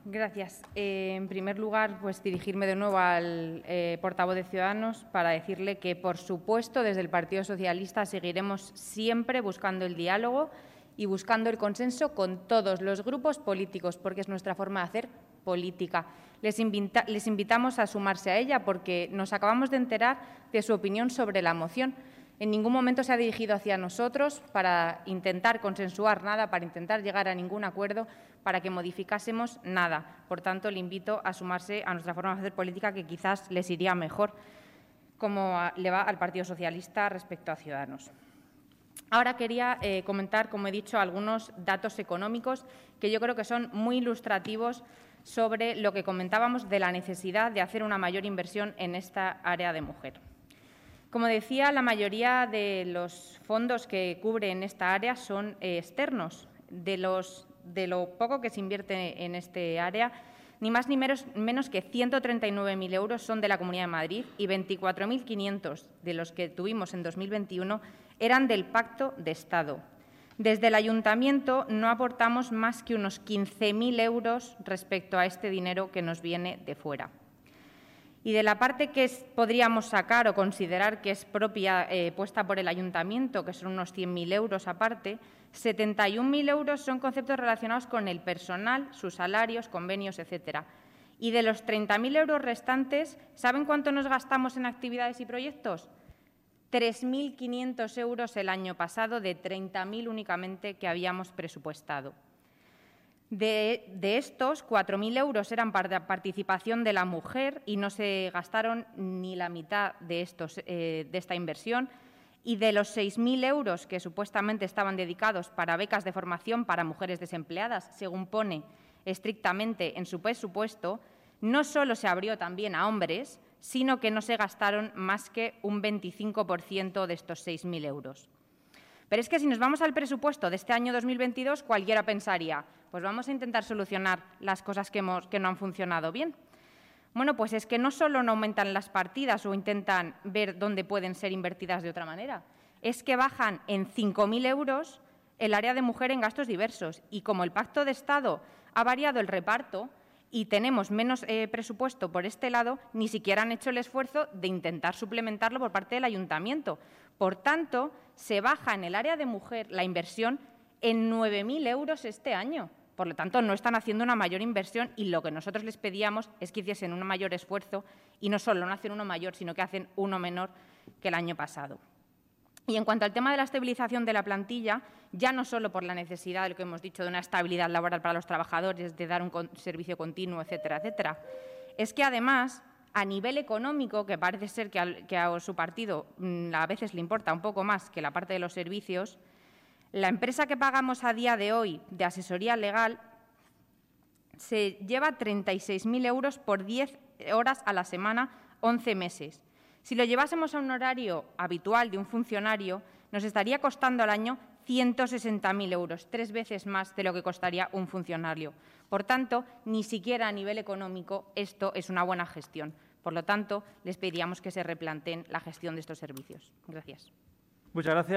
Gracias. En primer lugar, pues dirigirme de nuevo al portavoz de Ciudadanos para decirle que, por supuesto, desde el Partido Socialista seguiremos siempre buscando el diálogo y buscando el consenso con todos los grupos políticos, porque es nuestra forma de hacer política. Les invitamos a sumarse a ella porque nos acabamos de enterar de su opinión sobre la moción. En ningún momento se ha dirigido hacia nosotros para intentar consensuar nada, para intentar llegar a ningún acuerdo, para que modificásemos nada. Por tanto, le invito a sumarse a nuestra forma de hacer política, que quizás les iría mejor, como le va al Partido Socialista respecto a Ciudadanos. Ahora quería comentar, como he dicho, algunos datos económicos que yo creo que son muy ilustrativos sobre lo que comentábamos de la necesidad de hacer una mayor inversión en esta área de mujer. Como decía, la mayoría de los fondos que cubren esta área son externos. De lo poco que se invierte en este área, ni más ni menos que 139.000 euros son de la Comunidad de Madrid y 24.500 de los que tuvimos en 2021 eran del Pacto de Estado. Desde el Ayuntamiento no aportamos más que unos 15.000 euros respecto a este dinero que nos viene de fuera. Y de la parte que podríamos sacar o considerar que es propia puesta por el Ayuntamiento, que son unos 100.000 euros aparte, 71.000 euros son conceptos relacionados con el personal, sus salarios, convenios, etcétera. Y de los 30.000 euros restantes, ¿saben cuánto nos gastamos en actividades y proyectos? 3.500 euros el año pasado, de 30.000 únicamente que habíamos presupuestado. De estos, 4.000 euros eran para participación de la mujer y no se gastaron ni la mitad de esta inversión. Y de los 6.000 euros que supuestamente estaban dedicados para becas de formación para mujeres desempleadas, según pone estrictamente en su presupuesto, no solo se abrió también a hombres, sino que no se gastaron más que un 25% de estos 6.000 euros. Pero es que si nos vamos al presupuesto de este año 2022, cualquiera pensaría, pues vamos a intentar solucionar las cosas que no han funcionado bien. Bueno, pues es que no solo no aumentan las partidas o intentan ver dónde pueden ser invertidas de otra manera, es que bajan en 5.000 euros el área de mujer en gastos diversos. Y como el Pacto de Estado ha variado el reparto y tenemos menos presupuesto por este lado, ni siquiera han hecho el esfuerzo de intentar suplementarlo por parte del Ayuntamiento. Por tanto, se baja en el área de mujer la inversión en 9.000 euros este año. Por lo tanto, no están haciendo una mayor inversión y lo que nosotros les pedíamos es que hiciesen un mayor esfuerzo y no solo no hacen uno mayor, sino que hacen uno menor que el año pasado. Y en cuanto al tema de la estabilización de la plantilla, ya no solo por la necesidad de lo que hemos dicho de una estabilidad laboral para los trabajadores, de dar un servicio continuo, etcétera, etcétera, es que además, a nivel económico, que parece ser que a su partido a veces le importa un poco más que la parte de los servicios, la empresa que pagamos a día de hoy de asesoría legal se lleva 36.000 euros por 10 horas a la semana, 11 meses. Si lo llevásemos a un horario habitual de un funcionario, nos estaría costando al año 160.000 euros, 3 veces más de lo que costaría un funcionario. Por tanto, ni siquiera a nivel económico esto es una buena gestión. Por lo tanto, les pediríamos que se replanteen la gestión de estos servicios. Gracias. Muchas gracias.